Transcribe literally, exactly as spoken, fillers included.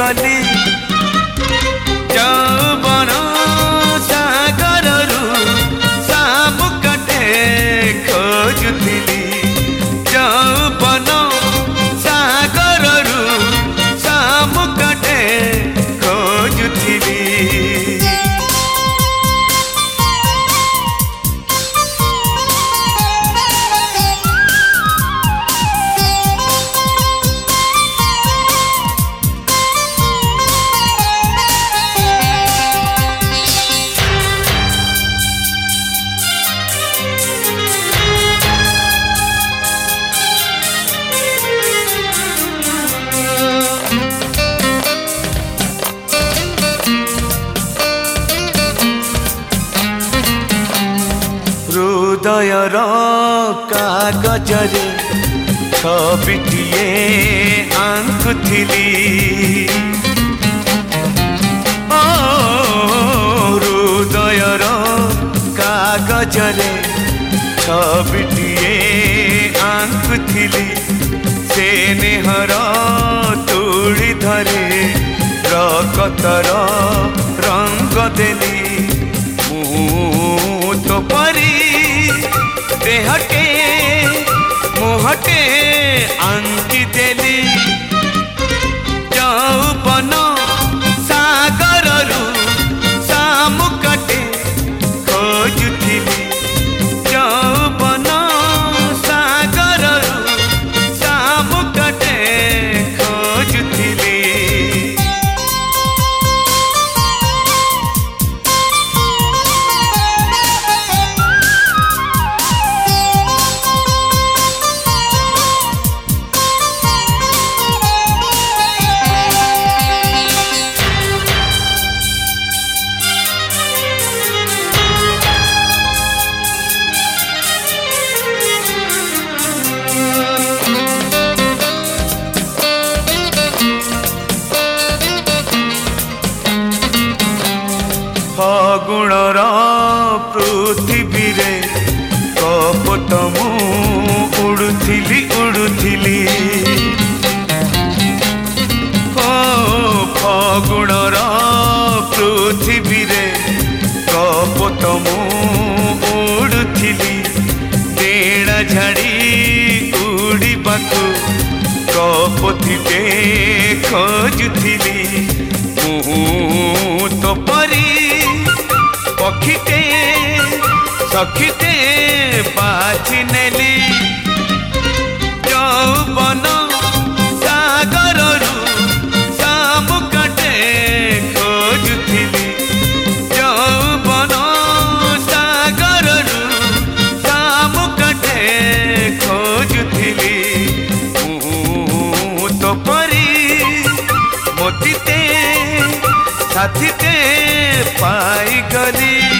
गली यौवन सागररू शामुकटे खोजुथिली यौवन सागररू शामुकटे खोजुथिली। हृदयर कागजरे छबिटिए आंकुथिली ओ हृदयर कागजरे छबिटिए आंकुथिली से नेहर तुड़ी धरे रकतर रंग देली मु तो परी देहटे मुहटे आंकी देली यौवन सागररू शामुकटे खोजुथिली यौवन सागररू शामुकटे खोजुथिली। फगुणर पृथ्वी रे कपट मु उड़ुथिली उड़ुथिली ओ फगुणर पृथ्वी रे कपट मु उड़ुथिली डेड़ा झाड़ी उड़ीबाकू कपतिटे खोजुथिली मु तो परी पक्षीटे सखीटे बाछि नेली यौवन सागररू शामुकटे खोजुथिली यौवन सागररू शामुकटे खोजुथिली मु तो परी मोतीते साथीते पाई गली।